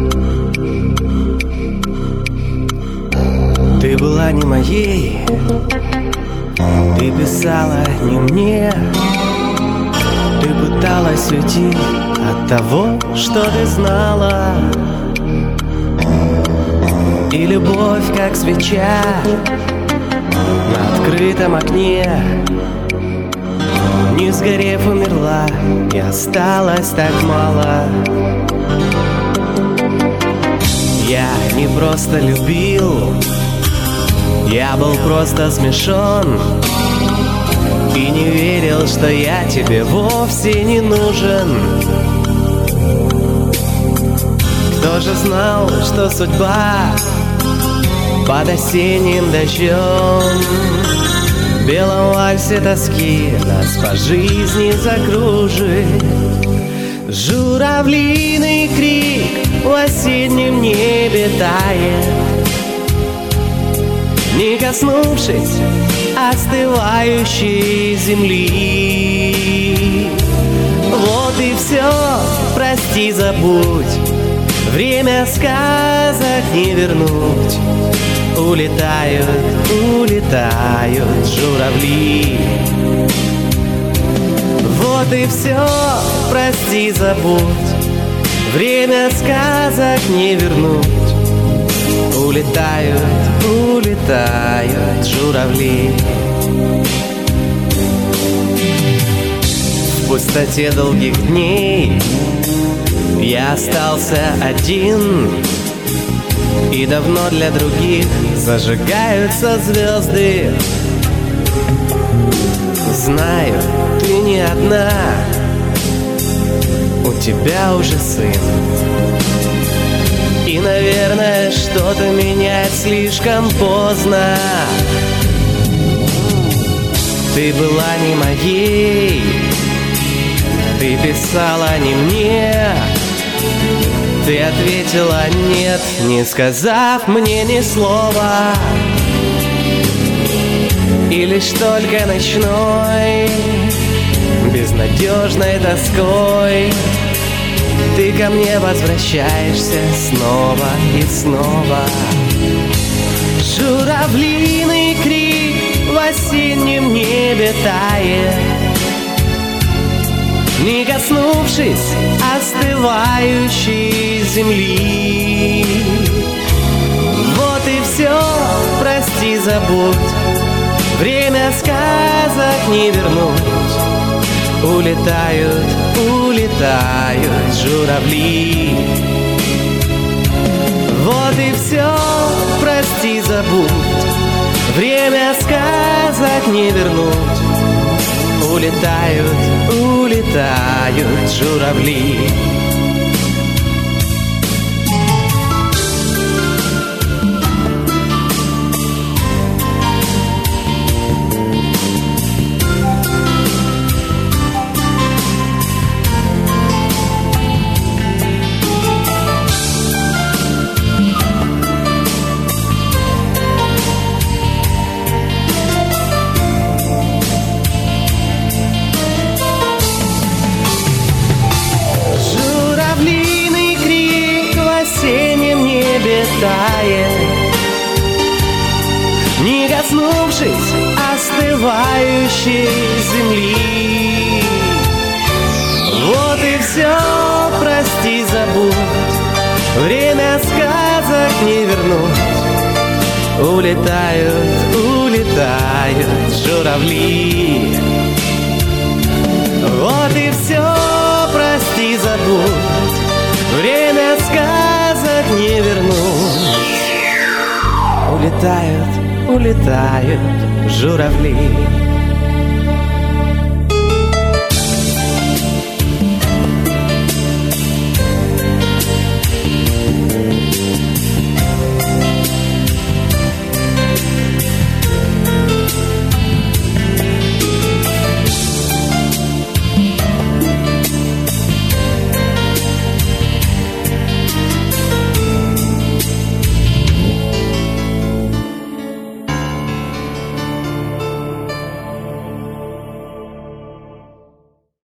Ты была не моей, ты писала не мне. Ты пыталась уйти от того, что ты знала. И любовь, как свеча на открытом окне, не сгорев, умерла, и осталось так мало. Я не просто любил, я был просто смешон и не верил, что я тебе вовсе не нужен. Кто же знал, что судьба под осенним дождем в белом вальсе тоски нас по жизни закружит. Журавлиный крик в осеннем небе тает, не коснувшись остывающей земли. Вот и все, прости, забудь, время сказок не вернуть. Улетают, улетают журавли. Вот и все, прости, забудь, время сказок не вернуть. Улетают, улетают журавли. В пустоте долгих дней я остался один, и давно для других зажигаются звезды. Знаю, ты не одна, у тебя уже сын. И, наверное, что-то менять слишком поздно. Ты была не моей, ты писала не мне. Ты ответила нет, не сказав мне ни слова. И лишь только ночной, безнадежной тоской ты ко мне возвращаешься снова и снова. Журавлиный крик в осеннем небе тает, не коснувшись остывающей земли. Вот и все, прости, забудь, время сказок не вернуть. Улетают, улетают журавли. Вот и все, прости, забудь, время сказок не вернуть. Улетают, улетают журавли. Не коснувшись остывающей земли. Вот и все, прости, забудь, время сказок не вернуть. Улетают, улетают журавли. Вот и все, прости, забудь, время сказок не вернуть. Улетают, улетают журавли.